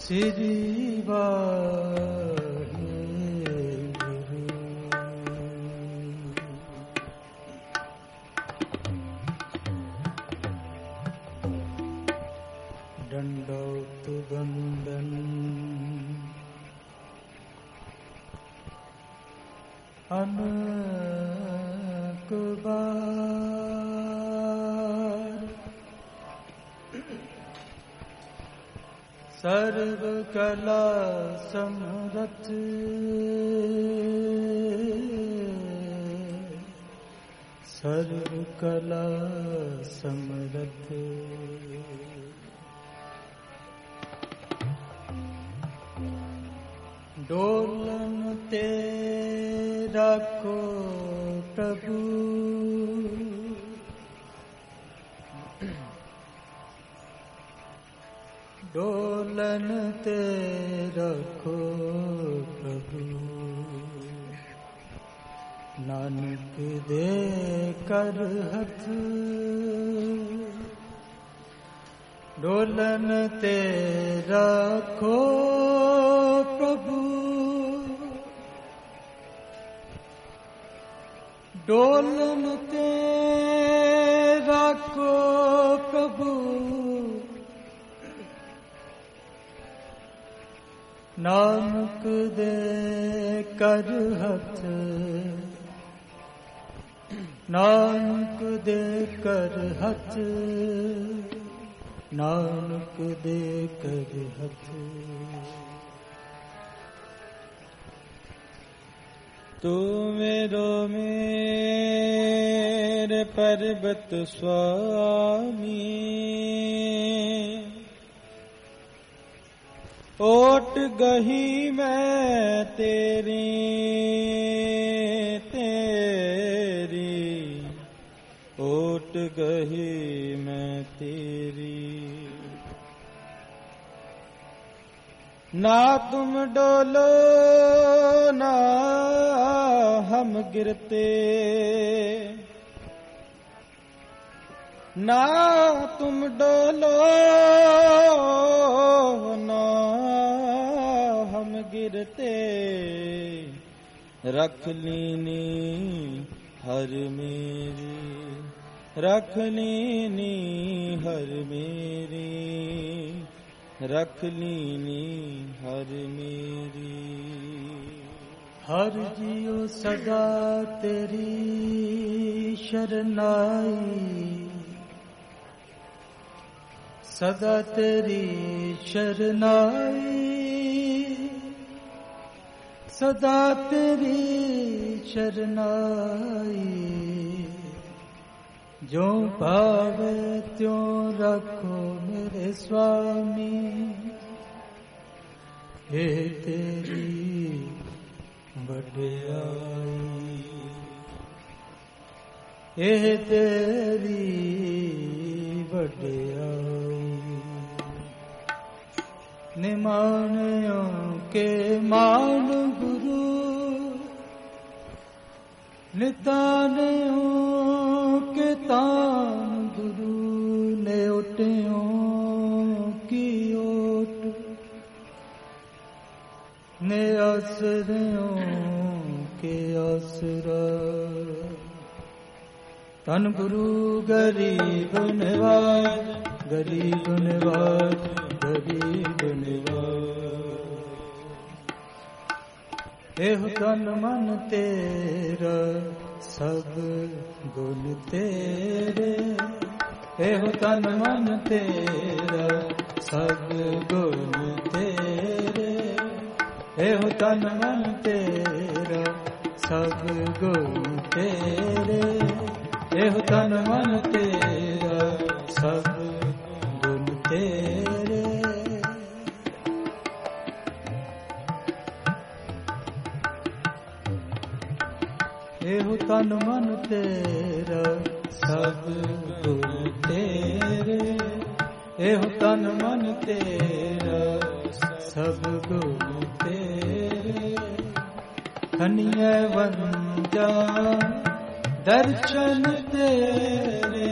श्री दंडौत वंदन। अनेक बार सर्व कला समरथ सर्व कला समरथ डोलन तेरा को प्रभु डोलन तेरा को प्रभु नानक दे कर हथ डोलन तेरा को प्रभु डोलन तेरा को प्रभु नानक दे कर हथ नानक दे कर हथ नानक दे कर हथ। तू मेरे पर्वत स्वामी ओट गही मैं तेरी ओट गही मैं तेरी ना तुम डोलो ना हम गिरते ना तुम डोलो ना हम गिरते रख लीनी हर मेरी रख लीनी हर मेरी रख लीनी हर मेरी। हर जियो सदा तेरी शरणाई सदा तेरी शरणाई सदा तेरी शरणाई जो भावे त्यों रखो मेरे स्वामी हे तेरी वड्याई हे तेरी वड्याई। निमानों के मान गुरु नितानों के तान गुरु ने ओटियों की ओट ने आसरों के आसरा तन गुरु गरीब निवाज गरीब निवाज गरीब निवाज। एह तन मन तेरा सब गुण तेरे एह तन मन तेरा सब गुण तेरे एह तन मन तेरा सब गुण तेरे एह तन मन तेरा सब गुण तेरे। एह तन मन तेरा सब गुण तेरे एह तन मन तेरा सब गुण तेरे। खनिये वंजा दर्शन तेरे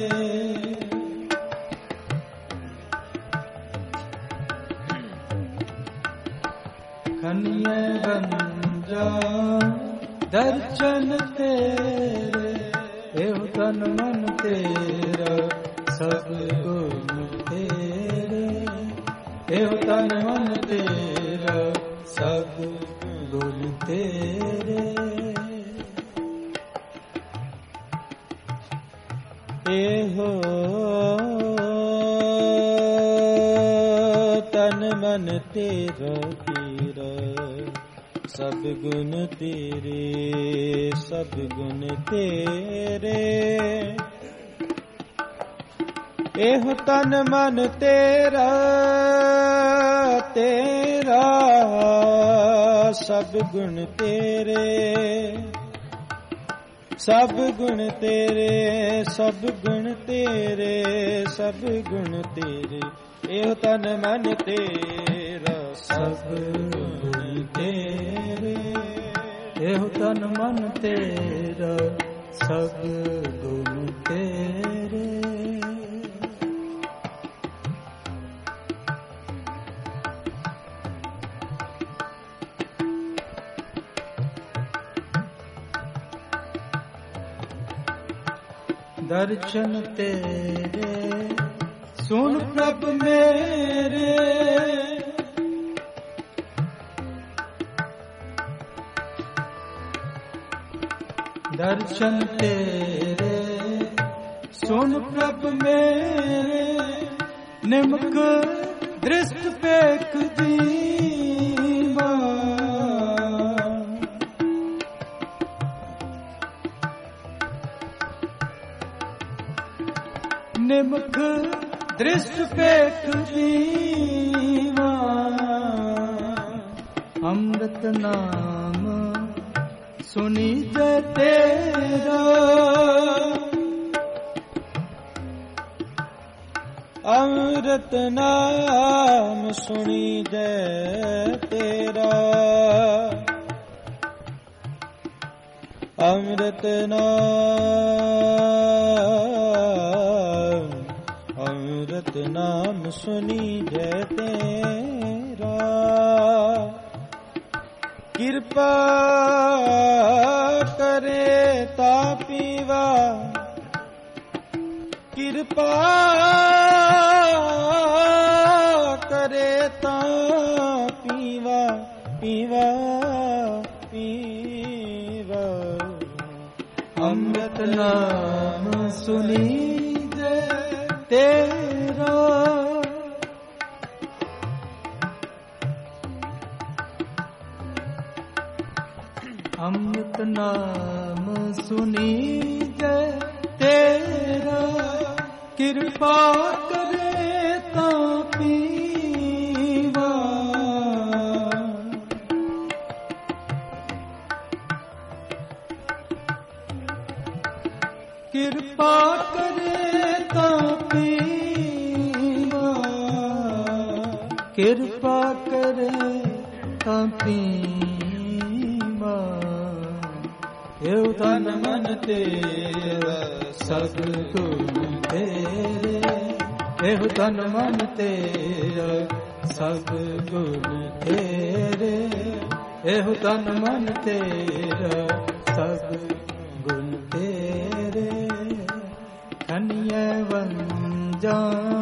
खनिए बंजा दर्शन तेरे एहो तन मन तेरा सब गुण तेरे एहो तन मन तेरा सब गुण तेरे एहो तन मन तेरा तेरा सब गुण तेरे सब गुण तेरे एहो तन मन तेरा तेरा सब गुण तेरे सब गुण तेरे सब गुण तेरे सब गुण तेरे एहो तन मन तेरा सब गुण तेरे एहो तन मन तेरा सब गुण तेरे दर्शन तेरे सुन प्रभ मेरे दर्शन तेरे सुन प्रभ मेरे निमक दृष्ट पेख दीवा निमक दृष्ट पेख दीवा अमृत नाम सुनी जय तेरा अमृत नाम सुनी जय तेरा अमृत नाम सुनी जय तेरा कृपा करे तापीवा कृपा करे तापीवा पीवा पीवा अमृत नाम सुनी जय तेरा अमृत नाम सुनी जय तेरा कृपा करे तापीवा कृपा करे तापीवा कृपा करे तापीवा एहो तन मन तेरा सब गुण तेरे एहो तन मन तेरा सब गुण तेरे एहो तन मन तेरा सब गुण तेरे खनिए वंजा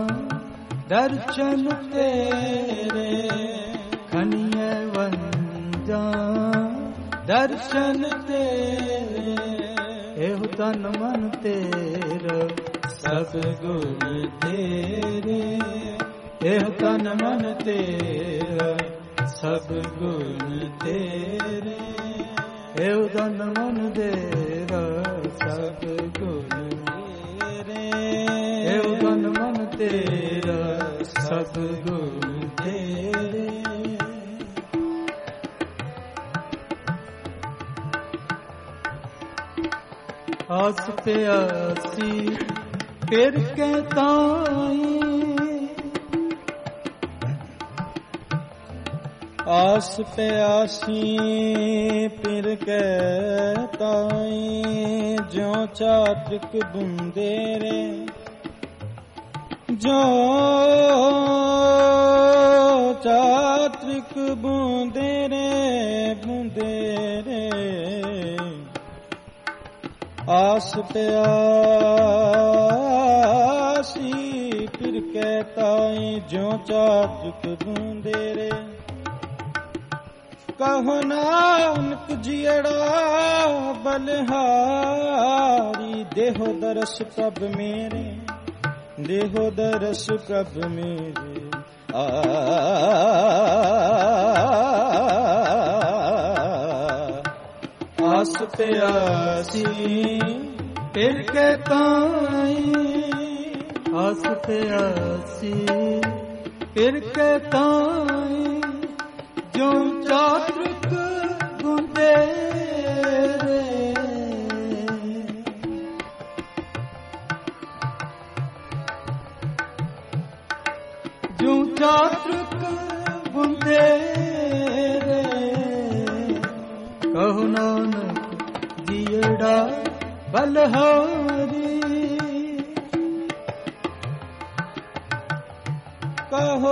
दर्शन तेरे खनिए वंजा दर्शन तेरे एहो तन मन तेरा सब गुण तेरे एहो तन मन तेरा सब गुण तेरे एहो तन मन तेरा सब गुण तेरे एहो तन मन तेरा सब गुण तेरे आस पे आसी फिर कहताई आस पे आसी फिर कहताई जो चातृक बुंदेरे जो चातृक बूंदे रे आस प्यासी फिर कहता ज्यों चातुक बूंदे रे कहो नानक जियड़ा बलिहारी देहो दरस प्रभ मेरे देहो दरस प्रभ मेरे आस प्यासी फिर कहता आस प्यासी फिर कहता जो चातुक बूंदे रे जो चातुक बूंदे रे कहो नानक जियड़ा बलिहारी कहो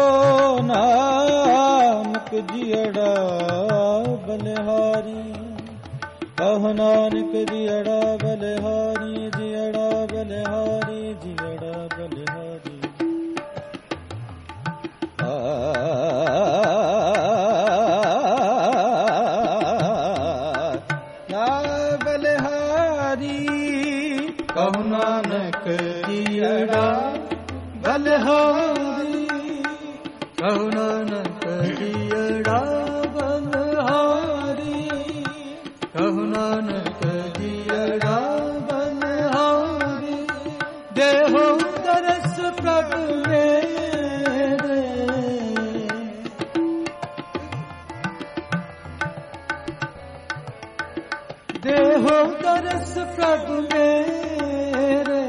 नानक जियड़ा बलिहारी कहो नानक जियड़ा बलिहारी जियड़ा बलिहारी जियड़ा बलिहारी बलिहारी कहो नानक जियड़ा बलिहारी कहो नानक जियड़ा बलिहारी कहो नानक जियड़ा बलिहारी देहो दरस प्रभ मेरे देहो दरस प्रभ मेरे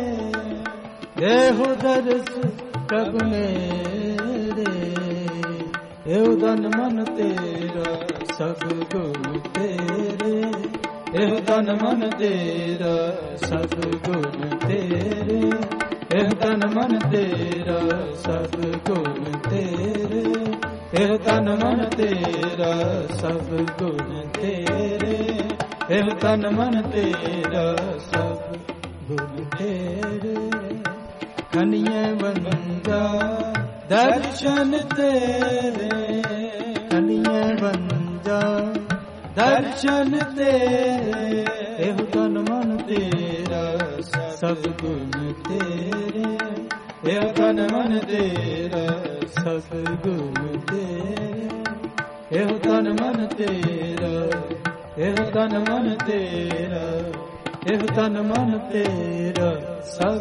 देहो दरस प्रभ मेरे एहो धन मन तेरा सब गुण तेरे एहो धन मन तेरा सब गुण तेरे एहो धन मन तेरा सब गुण तेरे एहो धन मन तेरा सब गुण तेरे एहो धन मन तेरा सब गुण तेरे कन्ये बंदा दर्शन तेरे कन्ये बंदा दर्शन तेरे एहो धन मन तेरा सब गुण तेरे एहो धन मन तेरा सब गुण तेरे एहो धन मन तेरा एहो धन मन तेरा एहो धन मन तेरा सब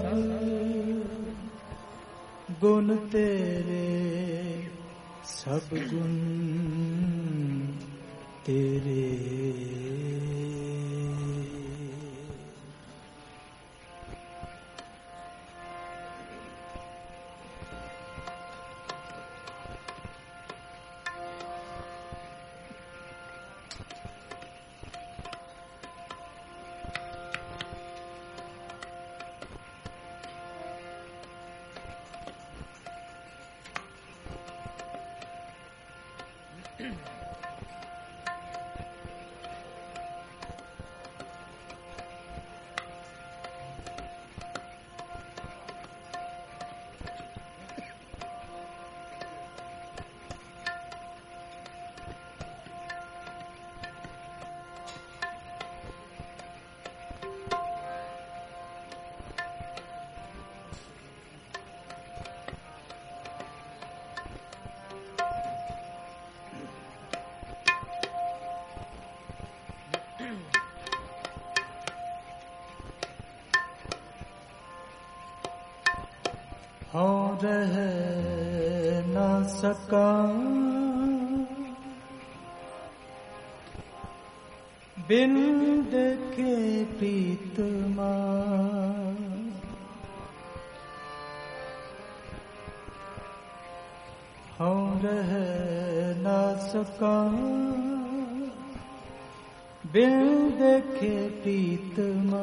गुण तेरे सब गुण तेरे और रह न सका बिन देखे प्रीतमा और रह न सका बिन देखे प्रीतमा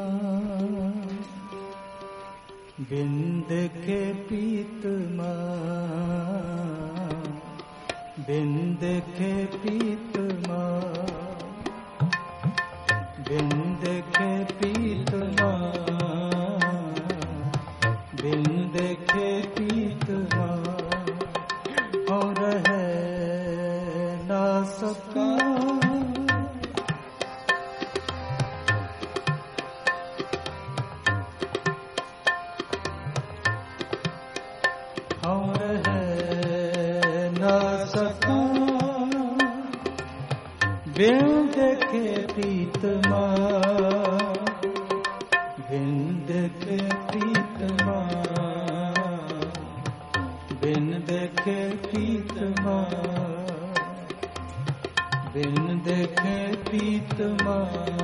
बिन देखे प्रीतमा बिन देखे प्रीतमा, बिन देखे प्रीतमा, बिन देखे प्रीतमा, और है ना सका। और है ना सका बिन देखे प्रीतमा, बिन देखे प्रीतमा, बिन देखे प्रीतमा, बिन देखे प्रीतमा,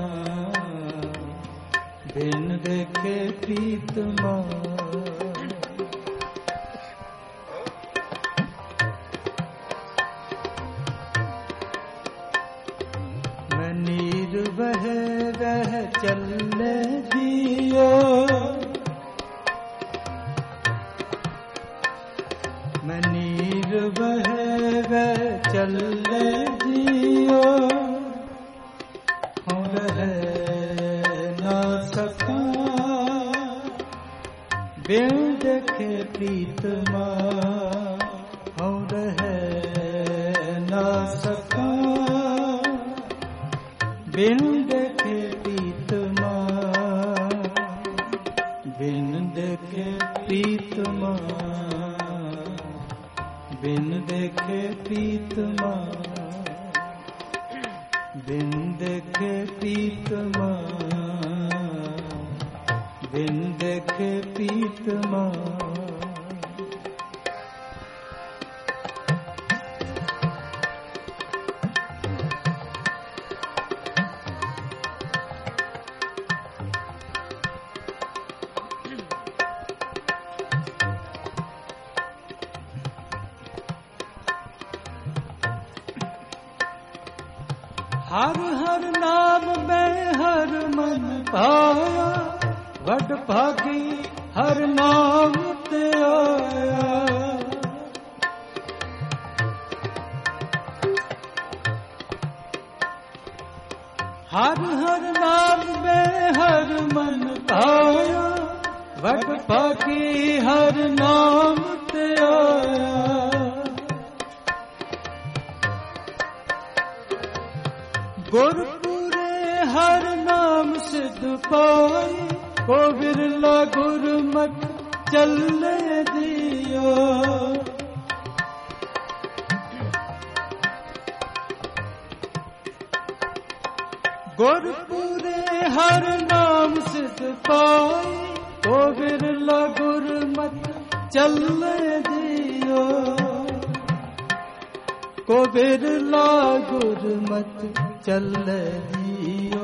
बिन देखे प्रीतमा। नीर बह वह चले जियो, मैं नीर बह वह चले जियो, और है ना सका बिन देखे प्रीतमा, और है ना सका बिन देखे प्रीतमा, बिन देखे प्रीतमा, बिन देखे प्रीतमा, बिन देखे प्रीतमा, बिन देखे प्रीतमा। हर हर नाम में हर मन पाया, वड भागी हर नाम ते आया। हर हर नाम में हर मन पाया, वड भागी हर नाम ते आया। गुरपुरे हर नाम सिद्ध पाई, को बिरला गुरमत चलने दियो। गुरपुरे हर नाम सिद्ध पाई, को बिरला गुरमत चलने दियो। को बिरला गुरमत चल दियो,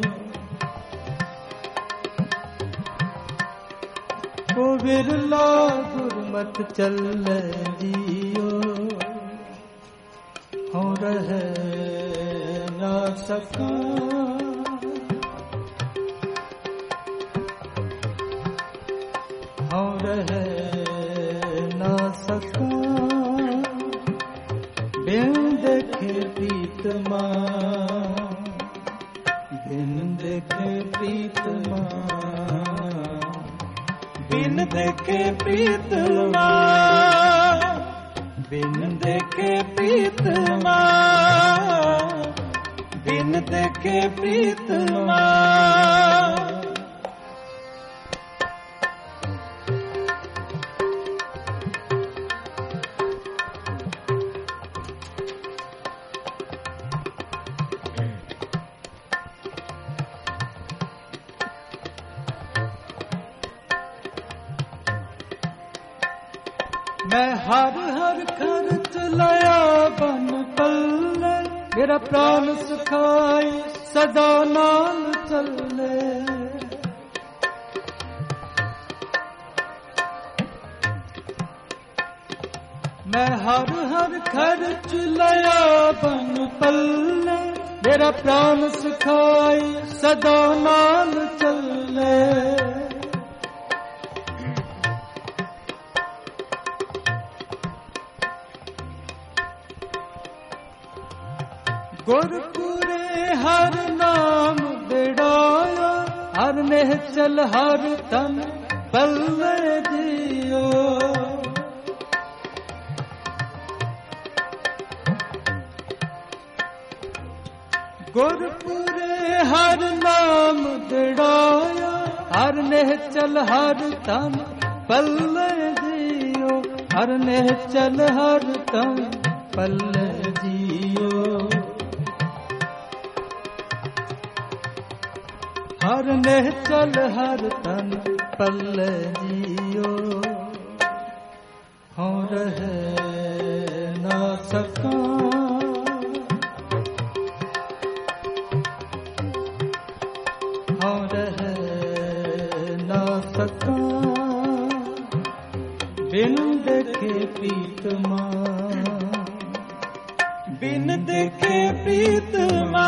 को बिरला गुरमत चल दियो। और है ना सका और है ना सका बिन देखे प्रीतमा, बिन देखे प्रीतमा, बिन देखे प्रीतमा, बिन देखे प्रीतमा, बिन देखे प्रीतमा। मैं हर हर खर्च लाया बन पल्ले, मेरा प्राण सुखाई सदा नाल चले। मैं हर हर खर्च लाया बन पल्ले, मेरा प्राण सुखाई सदा नाल चले। गुरपुरे हर नाम बिड़ाया, हर निहचल हर तन पल्ले जियो। गुरपुरे हर नाम बिड़ाया, हर निहचल हर तन पल्ले जियो। हर निहचल हर तन पल्ले जियो। हर निहचल हर तन पल्ले जियो। हो रहे ना सका, हो रहे ना सका, बिन देखे प्रीतमा, बिन देखे प्रीतमा,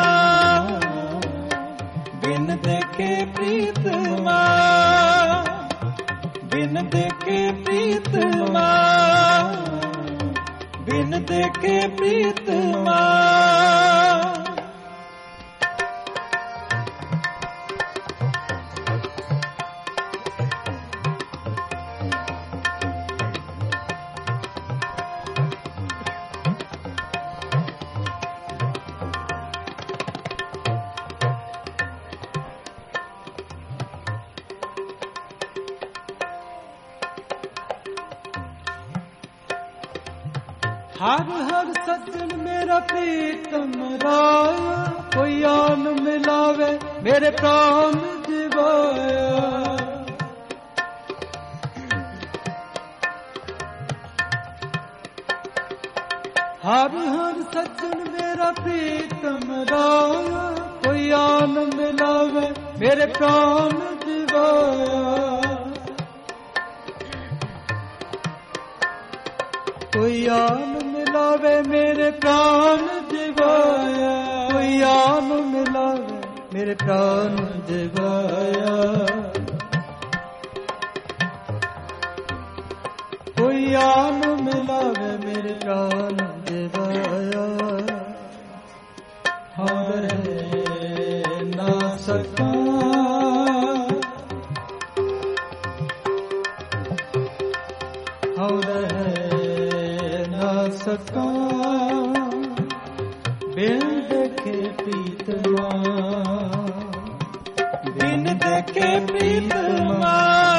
बिन देखे प्रीतमा, बिन देखे प्रीतमा, बिन देखे प्रीतमा। हर हर सज्जन मेरा प्रीतम राया, कोई आन मिलावे मेरे प्राण जिवाया। हर हर सज्जन मेरा प्रीतम राया, कोई आन मिलावे मेरे प्राण जिवाया। कोई आन मिलावे मेरे प्राण जिवाया। कोई आन मिलावे मेरे प्राण जिवाया। कोई आन मिलावे मेरे प्राण जिवाया। हो रहे ना सका, हो रहे सका, बिन देखे प्रीतमा, बिन देखे प्रीतमा,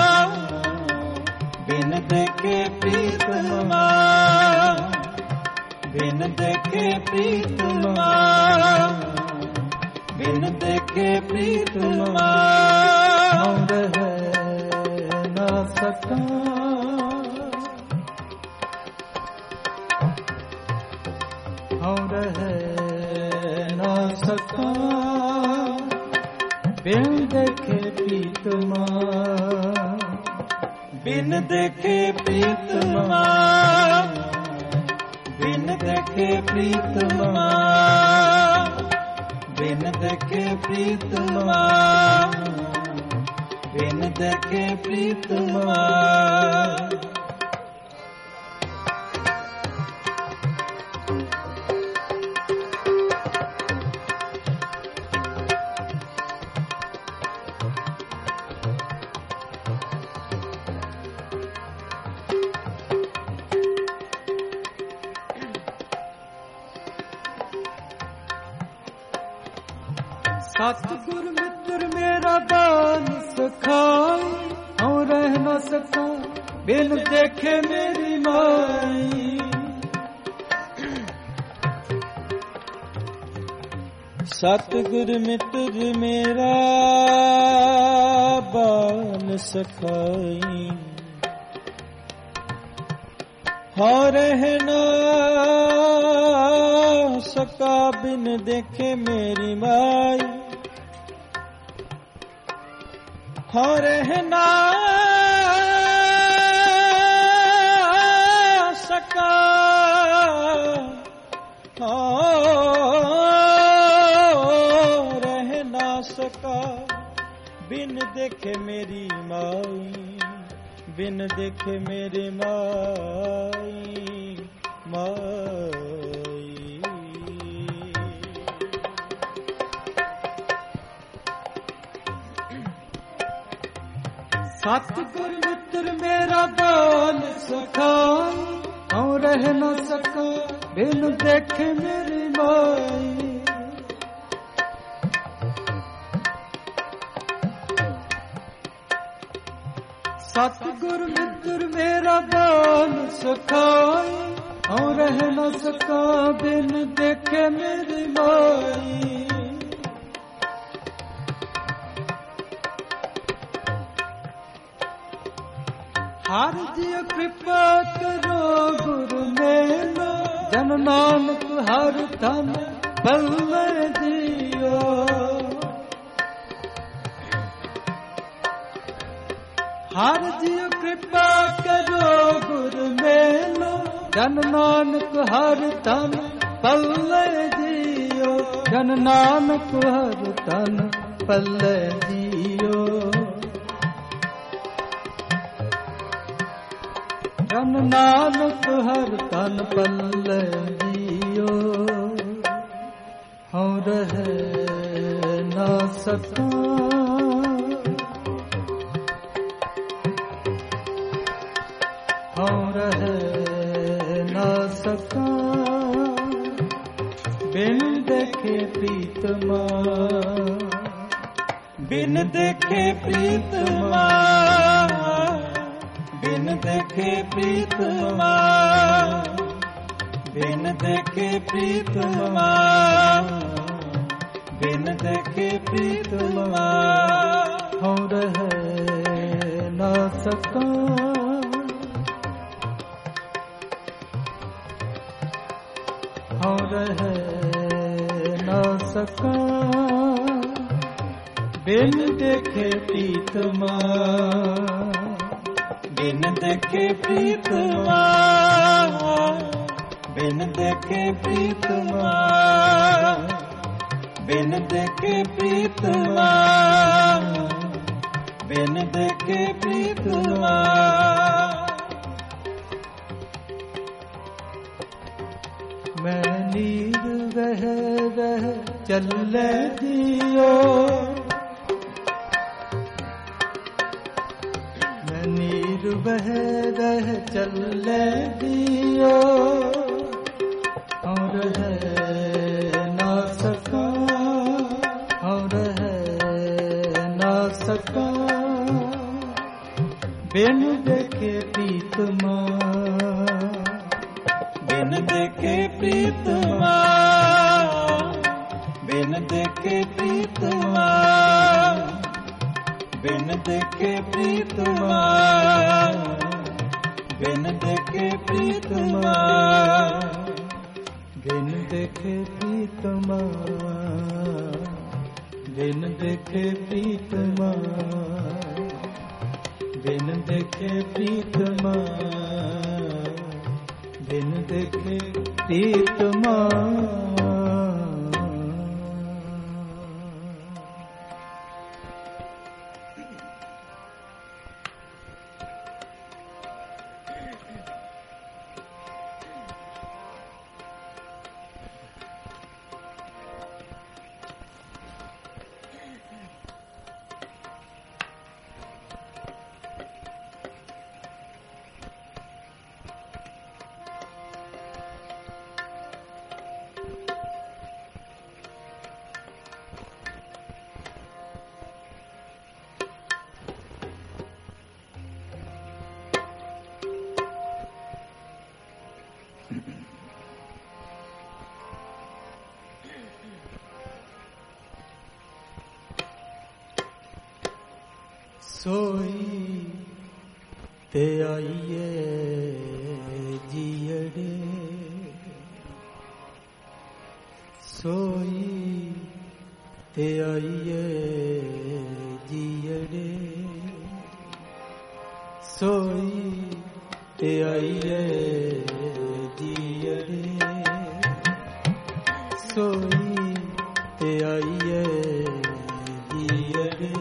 बिन देखे प्रीतमा, बिन देखे प्रीतमा, बिन देखे प्रीतमा। हो रहे ना सका, हो रहे ना सका, बिन देखे प्रीतमा, बिन देखे प्रीतमा, बिन देखे प्रीतमा, बिन देखे प्रीतमा, बिन देखे प्रीतमा। सतगुर मित्र मेरा दान सखाई, हूँ रह न सका बिन देखे मेरी माई। सतगुर मित्र मेरा बान सखाई, हाँ रह न सका बिन देखे मेरी माई। हाँ रह न सका, रह न सका बिन देखे मेरी माई, बिन देखे मेरे माई माई। सतगुर मित्र मेरा बाल सखाई, और रह न सका बिन देखे मेरी माई। सतगुर मित्र मेरा बाल सखाई, और रह न सका बिन देखे मेरी माई। हर जियो कृपा करो गुरु मेलो, जन नानक हर धन बल्ले जियो। हर जियो कृपा करो गुरु मेलो, जन नानक हर धन बल्ले जियो। जन नानक हर धन बल्ले जियो। जन नानक हर तन पल्ले जियो। हम रह न सका हम रह न सका बिन देखे प्रीतमा। बिन देखे प्रीतमा, बिन देखे प्रीतमा, बिन देखे प्रीतमा, बिन देखे प्रीतमा। हम रह न सका हम रह न सका बिन देखे प्रीतमा। बिन देखे प्रीतमा, बिन देखे प्रीतमा, बिन देखे प्रीतमा, बिन देखे प्रीतमा। मैं नीर वह वह चले जियो। मैं नीर वह वह चले जियो। और है ना सका और है ना सका बिन देखे प्रीतमा। बिन देखे प्रीतमा, बिन देखे प्रीतमा, बिन देखे प्रीतमा, बिन देखे प्रीतमा, बिन देखे प्रीतमा, बिन देखे प्रीतमा, बिन देखे प्रीतमा, बिन देखे प्रीतमा। सोई ते आइए जियड़े, सोई ते आइए जियड़े, सोई ते आइए जियड़े, सोई ते आइए जियड़े।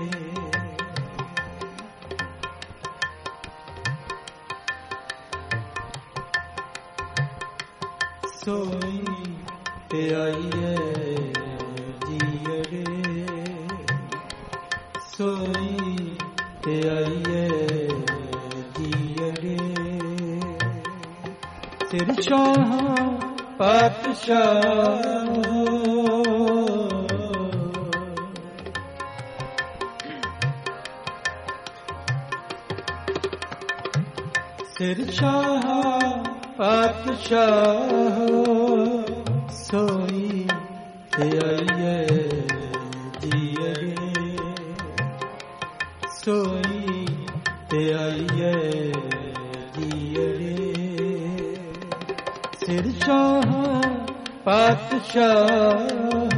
सोई ते आइए जियड़े, सोई ਤੇ ਆਈਏ ਜੀਅੜੇ। ਸਿਰ ਸ਼ਾਹ ਪਾਤਸ਼ਾਹ ਸਿਰ ਸ਼ਾਹ ਪਾਤਸ਼ਾਹ ਸੋਈ ਤੇ ਆਈਏ ਜੀਅੜੇ। ਸੋਈ ਤੇ ਆਈਏ ਜੀਅੜੇ। ਸਿਰ ਸ਼ਾਹ ਪਾਤਸ਼ਾਹ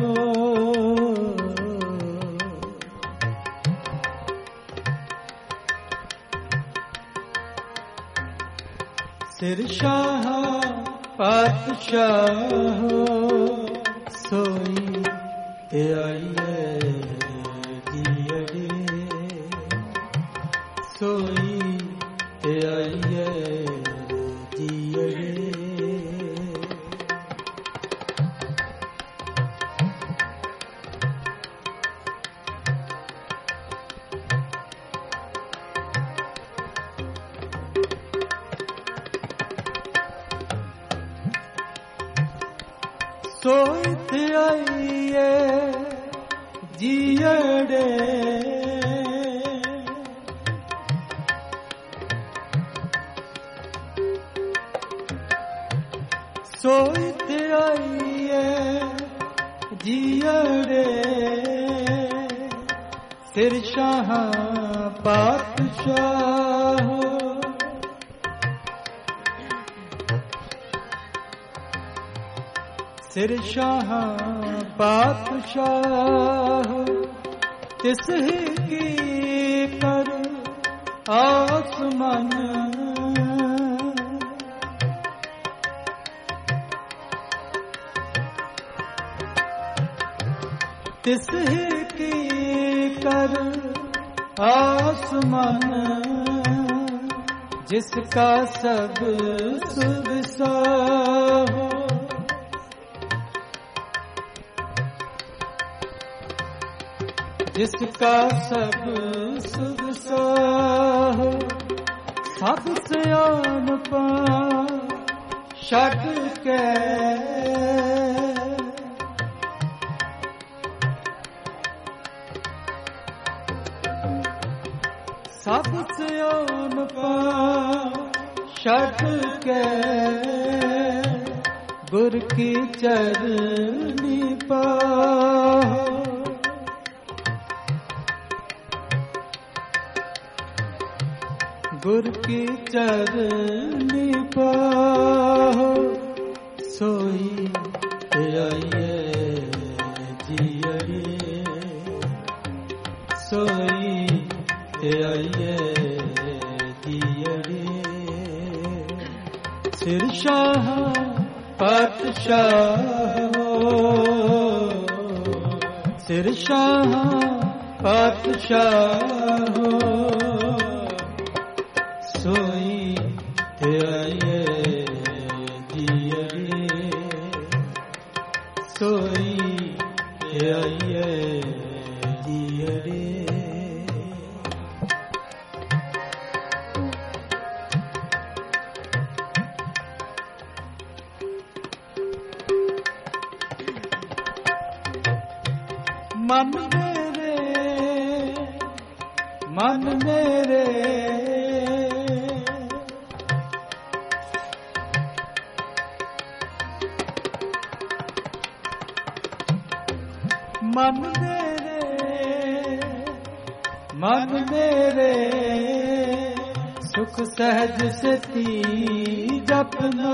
ਸਿਰ ਸ਼ਾਹ ਪਾਤਸ਼ਾਹ ਸੋਈ ਤੇ ਆਈਏ ਜੀਅੜੇ। ਸੋਈ ਤੇ ਆਈਏ ਜੀਅੜੇ। ਸੋਈ ਤੇ ਆਈਏ ਜੀਅੜੇ। ਸੋਈ ਤੇ ਆਈਏ ਜੀਅੜੇ। ਸਿਰ ਸ਼ਾਹ ਪਾਤਸ਼ਾਹ ਸਿਰ ਸ਼ਾਹ ਪਾਤਸ਼ਾਹ ਤਿਸ ਹੀ ਕੀ ਕਰ ਆਸਮਾਨ। ਤਿਸ ਹੀ ਕੀ ਕਰ ਆਸਮਾਨ। ਜਿਸਕਾ ਸਭ ਸੁਭ ਸਾਹ। जिसका सब सुध साह। सब सियानपा छड्ड के सब सियानपा छड्ड के गुर की चरनी पा। गुर की चरनी पाहो सोई ते आइए जीअड़े। सोई ते आइए जीअड़े। सिर शाह पातशाह सिर शाह पातशाह सोई ते आइए जीअड़े। सोई ते आइए जीअड़े। मन मेरे मन मेरे सुख सहज सती जपना।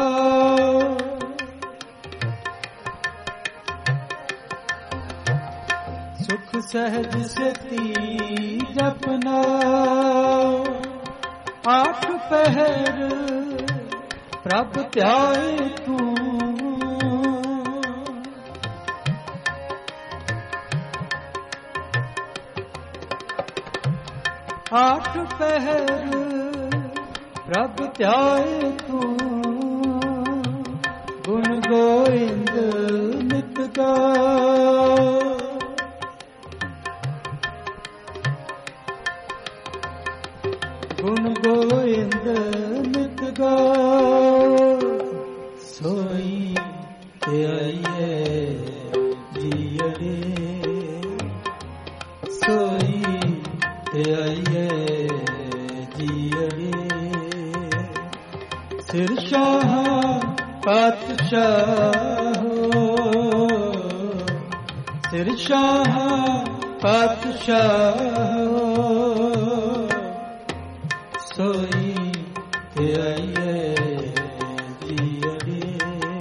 सुख सहज सती जपना। आठ पहर प्रभ ध्याए तू। आठ पहर प्रभ ध्याए तू। गुण गोविंद नित गाओ। गुण गोविंद नित गाओ, सोई ते आइए जियरे, सोई ते आइए जियरे। सिर शाह पातशाह, सिर शाह पातशाह, सोई ते आइए जियरे,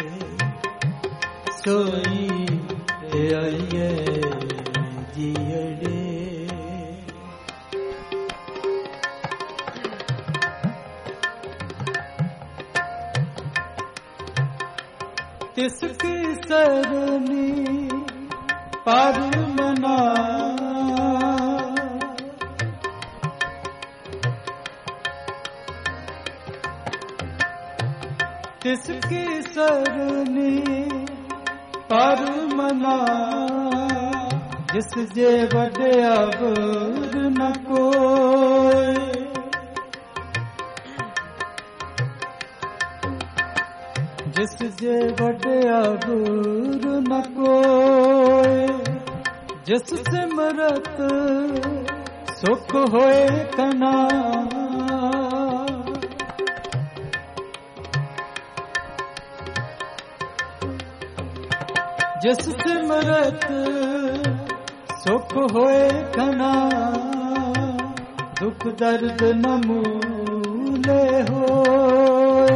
सोई ते आइए जियरे। तिसकी सरनी पर मना, तिसकी सरनी पर मना, जिस जे वड्या गुर न कोई, जिस जे वड्या गुर न कोई। जिस सिमरत सुख होए कना, जिस सिमरत सुख होए कना, दुख दर्द न मूले होए।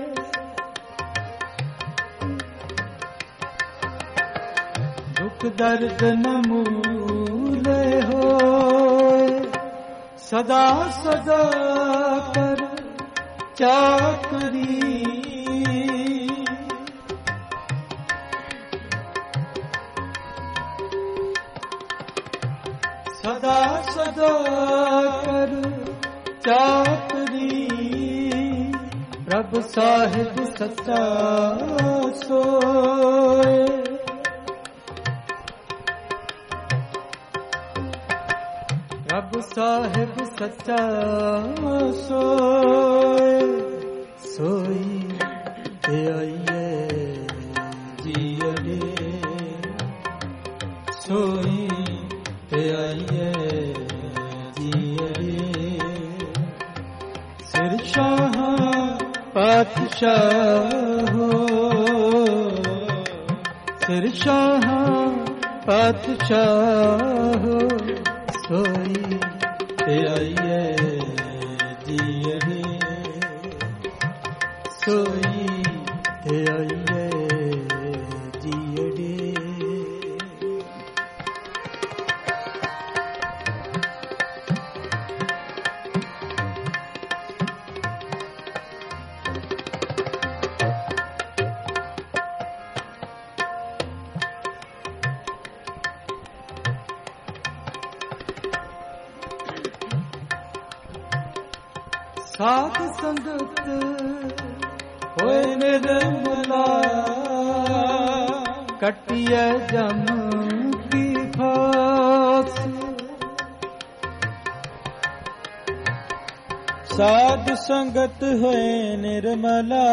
दुख दर्द न मूले होए, सदा सदा कर चाकरी, सदा सदा कर चाकरी। प्रभु साहिब सच्चा सोए, प्रभु साहिब सच्चा सोए। सोई ते आइए जियरे, सोई ते आइए जियरे। सिर शाह पातशाह, सिर शाह पातशाह, सोई ते आइए जियरे, सोई ते आइए जियरे। साध संगत होए निर्मला, कटिए जम की फास। साध संगत होए निर्मला,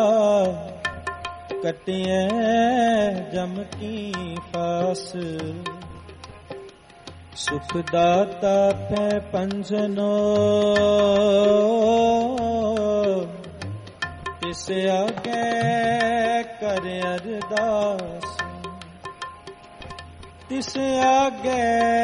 कटिए जम की फास। सुख दाता पे पंजनो, तिस आगे कर अरदास। तिस आगे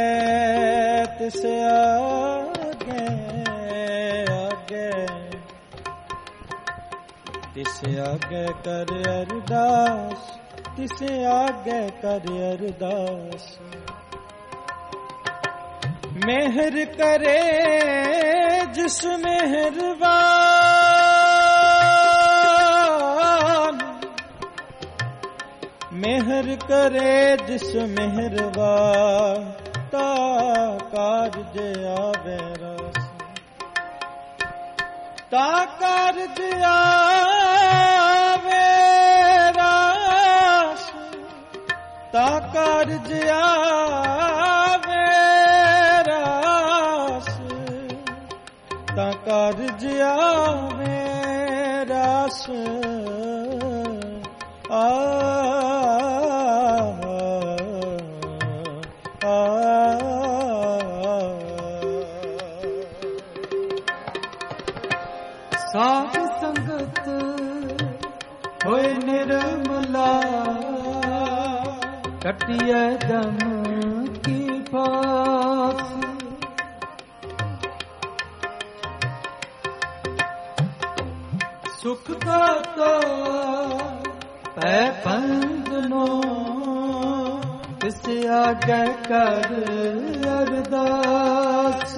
तिस आगे कर अरदास। तिस आगे कर अरदास। मेहर करे जिस मेहरबान, मेहर करे जिस मेहरबान। ता कारज आवे रास, ता कारज आवे रास। ता कारज आवे रास, ता कारज आवे रास साध संगत होए निर्मला कटिए जम की फास सुख दाता पै बंधनो किस आगे कर अरदास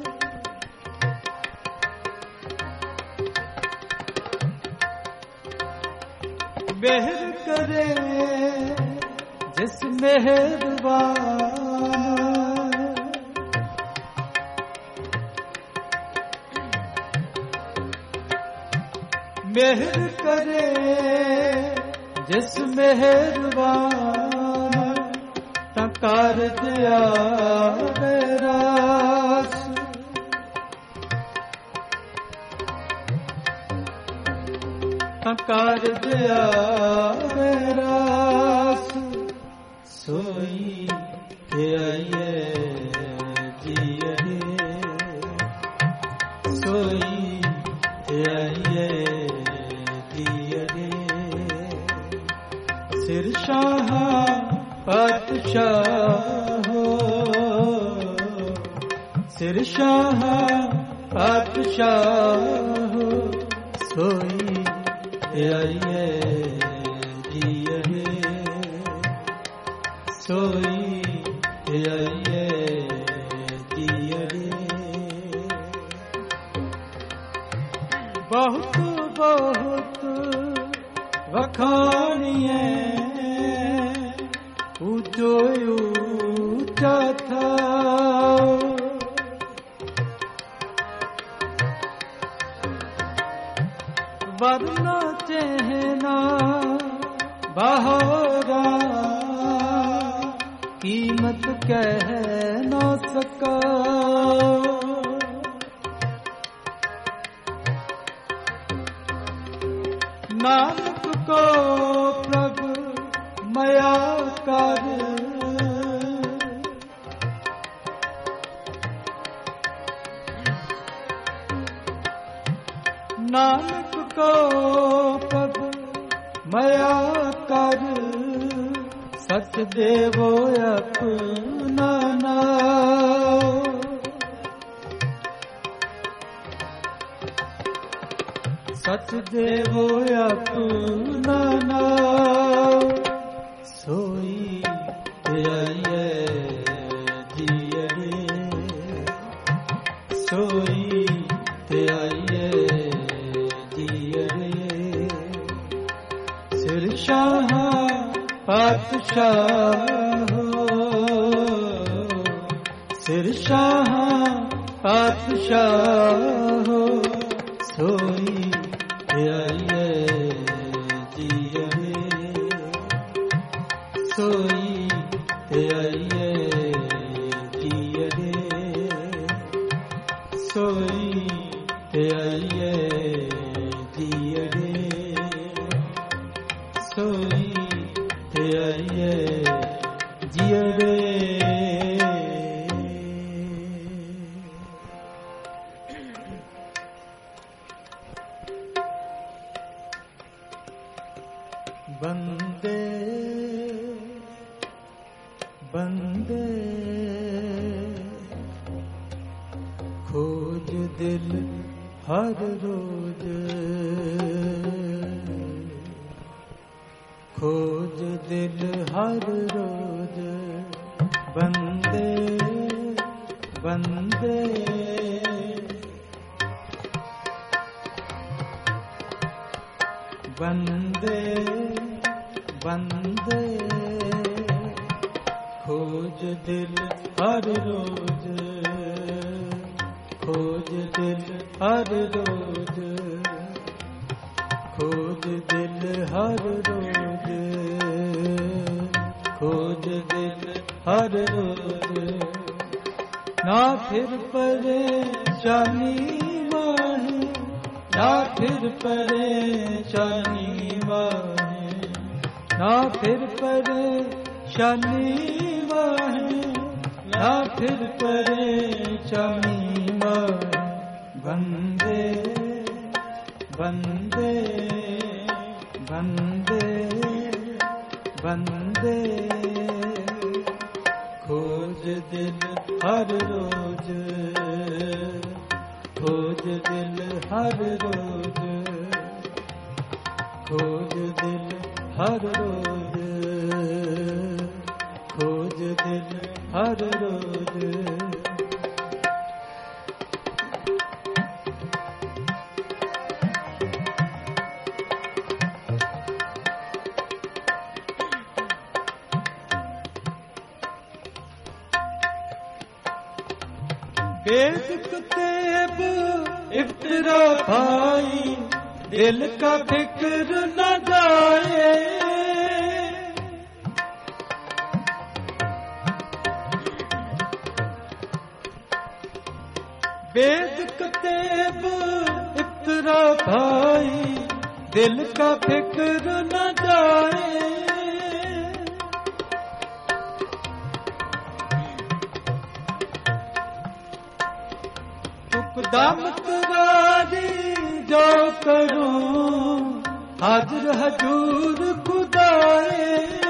मेहर करे जिस मेहरबान मेहर करे जिस मेहरबान कारज आवे रास कारज आवे रास सोई के आइए जिये सोई के आइए जिये सिर शाह पातशाह हो सिर शाह पातशाह हो सोई आइए जिये सोई आइए जिये बहुत बहुत वखानिए ऊंचो ऊंचा था वरना चहना बहोरा कीमत कह न सका नानक को प्रभु मया कर नानक को पद मया कर सच देवो अपना नाम सच देवो अपना नाम सोई आइए जिये सोई आइए सिर शाह पातशाह हो सिर शाह पातशाह हो सोई आइए जिये सोई आइए जिये सोई आइए जिये सोई आइए जिये बंदे बंदे खोज दिल हर रोज खोज दिल हर रोज बंदे बंदे बंदे बंदे खोज दिल हर रोज खोज दिल हर रोज खोज दिल हर रोज खोज दिल हर रोज ना फिर परेशानी मां ना फिर परेशानी वाहे, ना फिर परेशानी वाहे, ना फिर परेशानी वाहे। बंदे बंदे बंदे बंदे खोज दिल हर रोज, खोज दिल हर रोज, खोज दिल हर रोज, खोज दिल हर रोज। बेद कुतेब इफ्तरा भाई, दिल का फिक्र न जाए। बेद कुतेब इफ्तरा भाई, दिल का फिक्र न जाए। दाम करारी जो करूं, हाजिर हजूर खुदाए।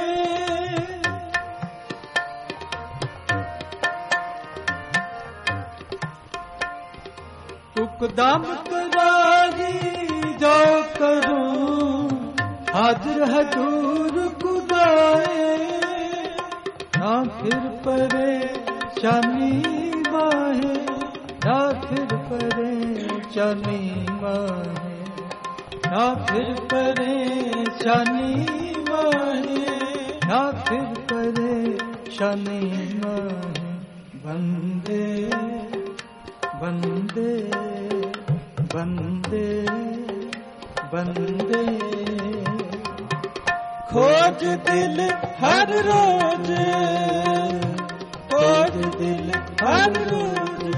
तुकदाम करारी जो करूं, हाजिर हजूर खुदाए। ना फिर परेशानी वाहे, ना फिर परेशानी वाहे, ना फिर परेशानी वाहे, ना फिर परेशानी वाहे। बंदे बंदे बंदे बंदे खोज दिल हर रोज, खोज दिल हर रोज,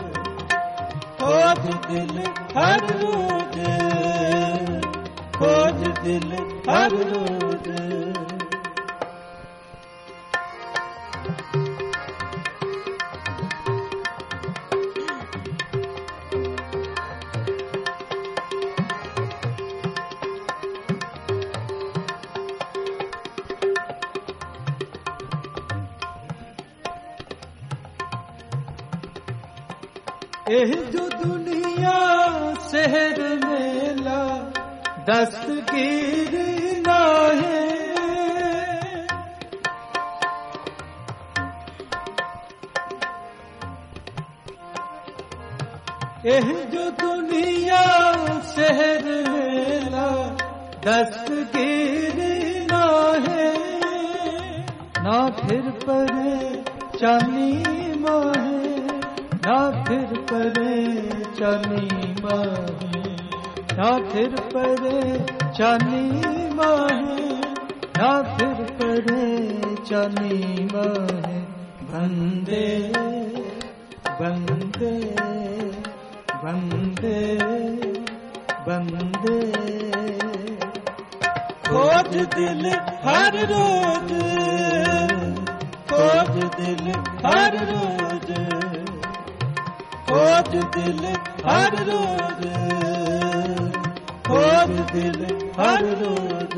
खोज दिल हर रोज, खोज दिल हर रोज। एह जो दुनिया शहर मेला दस्तगीर ना है। एह जो दुनिया शहर मेला दस्तगीर ना है। ना फिर परेशानी माहे, ना फिर परेशानी माहे, ना फिर परेशानी माहे, ना फिर परेशानी माहे। बंदे बंदे बंदे बंदे खोज दिल हर रोज, खोज दिल हर रोज, खोज दिल हर रोज, खोज दिल हर रोज।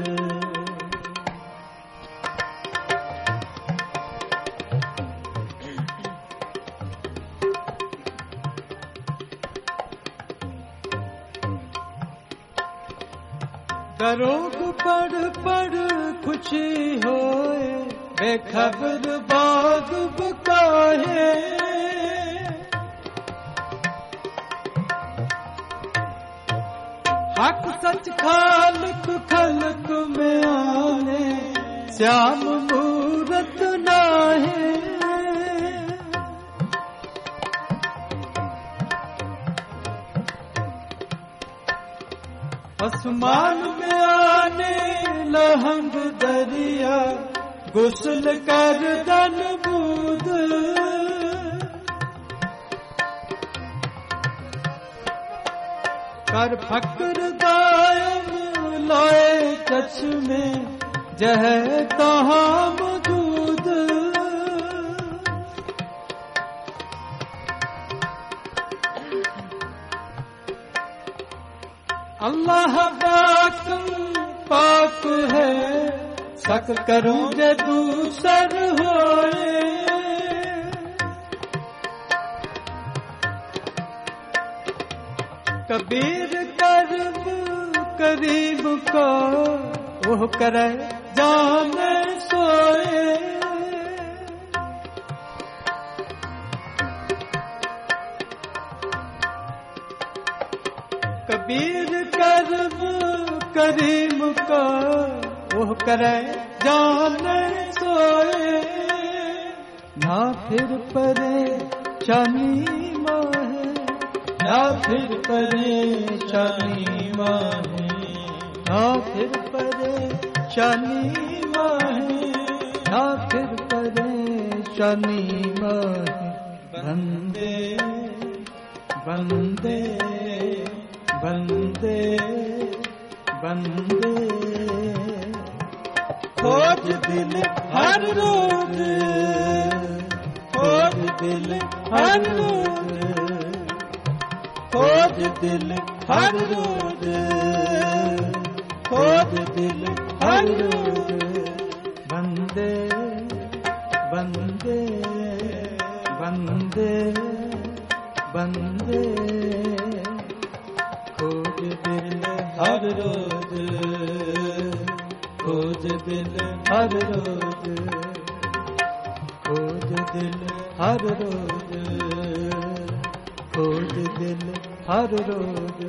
दरोग पढ़ पढ़ खुशी होए, बेखबर बाग बकाए। हक सच खालक खलक में आने, श्याम मूरत नाहे। आसमान में आने लहंग दरिया, गुस्ल कर दन बूद। कर फकर दायम लाए चश्मे जह तहाँ मौजूद। अल्लाह पाक पाक है शक करूं जे दूसर होए। कबीर करब करीब को ओह करे जाने सोए। कबीर करब करीम को ओह करे जाने सोए। ना फिर परेशानी माहे ना फिर परेशानी माहे ना फिर परेशानी माहे ना फिर परेशानी माहे। बंदे बंदे बंदे बंदे खोज दिल हर रोज खोज दिल हर रोज खोज दिल हर रोज खोज दिल हर रोज। बंदे बंदे बंदे बंदे खोज दिल हर रोज खोज दिल हर रोज खोज दिल हर रोज खोज दिल हर रोज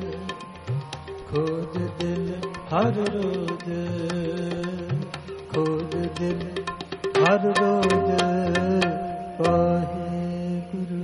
खोज दिल हर रोज खोज दिल हर रोज। वाहेगुरु।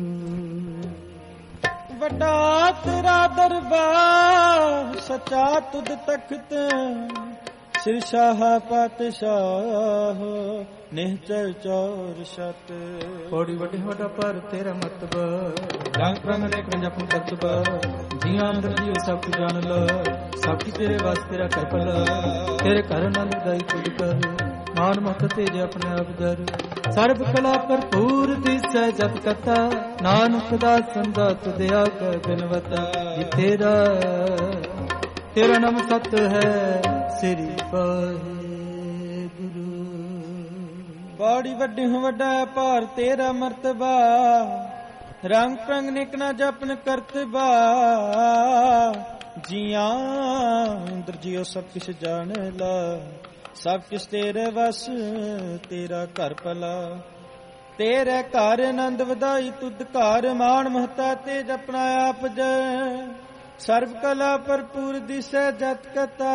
ਵੱਡਾ ਤੇਰਾ ਦਰਬਾਰ ਸੱਚਾ ਤੁਧ ਤਖਤ ਸਿਰ ਸ਼ਾਹ ਪਾਤਸ਼ਾਹ ਨਿਹਚਲ ਚੌਰ ਸ਼ਤ। ਕੋੜੀ ਵੱਡੀ ਵੱਡਾ ਪਰ ਤੇਰਾ ਮਤਬ ਰੰਗ ਰੰਗ ਨੇ ਕੰਜਪਨ ਕਰਤਬ ਜੀਆਂ ਅੰਦਰ ਜੀਓ ਸਭ ਕੁ ਜਾਣ ਲ ਸਭ ਕੀ ਤੇਰੇ ਵਾਸਤੇ ਰਾ ਕਰਪਲ ਤੇਰੇ ਘਰ ਨਾਲ ਦਾਈ ਤੁਧ ਕਰ ਮਾਨ ਮਤ ਤੇਜ ਆਪਣੇ ਆਪ ਦਰ ਸਰਬ ਕਲਾ ਭਰਪੂਰ ਦਿਸੈ ਜਤ ਕਥਾ ਨਾਨਕ ਦਾ ਸੰਦਾ ਤੁਧਿਆ ਕੈ ਬਿਨਵਤਾ। ਤੇਰਾ ਤੇਰਾ ਨਾਮ ਸਤ ਹੈ ਸ੍ਰੀ ਵਾਹਿਗੁਰੂ। ਬਾੜੀ ਵੱਡੀ ਵੱਡਾ ਭਾਰ ਤੇਰਾ ਮਰਤਬਾ ਰੰਗ ਪ੍ਰੰਗ ਨਿਕਨਾ ਜਪਨ ਕਰਤਬਾ ਜੀਆਂ ਅੰਦਰ ਜੀਓ ਸਭ ਕਿਛ ਜਾਣ ਲਾ ਸਭ ਕਿਛ ਤੇਰੇ ਵਸ ਤੇਰਾ ਘਰ ਭਲਾ। ਤੇਰੇ ਘਰ ਆਨੰਦ ਵਧਾਈ ਤੁਧ ਘਰ ਮਾਣ ਮਹਤਾ ਤੇ ਜਪਣਾ ਆਪ ਜੈ ਸਰਬ ਕਲਾ ਭਰਪੂਰ ਦਿਸੈ ਜਤ ਕਤਾ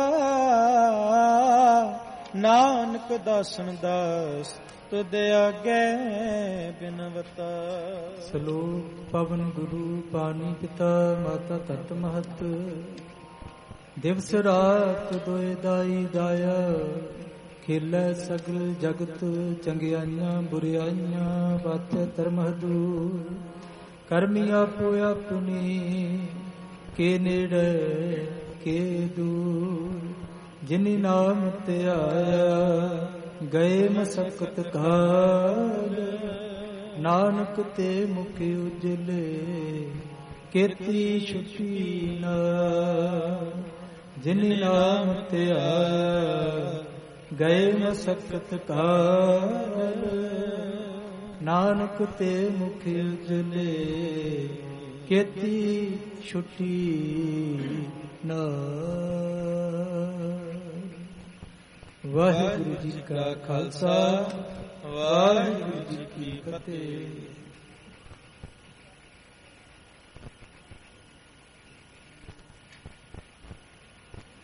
ਨਾਨਕ ਦਾਸਨ ਦਾਸ ਤੁਧ ਆਗੇ ਬਿਨਵਤਾ। ਸ਼ਲੋਕ ਪਵਨ ਗੁਰੂ ਪਾਣੀ ਪਿਤਾ ਮਾਤਾ ਤਤ ਮਹਤ ਦਿਵਸ ਰਾਤ ਦੋਇ ਦਾਈ ਦਾਇਆ ਖੇਲੇ ਸਗਲ ਜਗਤ ਚੰਗਿਆਈਆਂ ਬੁਰਿਆਈਆਂ ਬਾਤੈ ਧਰਮ ਦੂਰ ਕਰਮੀ ਆਪੋ ਆਪਣੀ ਕੇ ਨੇੜੇ ਕੇ ਦੂਰ ਜਿਨੀ ਨਾਮ ਤੇ ਆਇਆ ਗਏ ਮਸਕਤ ਕਾਲ ਨਾਨਕ ਤੇ ਮੁਖ ਉਜਲੇ ਕੀਤੀ ਛੁਟੀ ਨਾ ਜਿਨੀ ਨਾਮ ਤੇ ਆਇਆ ਗਏ ਮਸਕਤ ਕਾਲ ਨਾਨਕ ਤੇ ਮੁਖ ਉਜਲੇ ਕੀਤੀ ਛੁਟੀ ਨਾ। ਵਾਹਿਗੁਰੂ ਜੀ ਕਾ ਖਾਲਸਾ ਵਾਹਿਗੁਰੂ ਜੀ ਕੀ ਫਤਿਹ।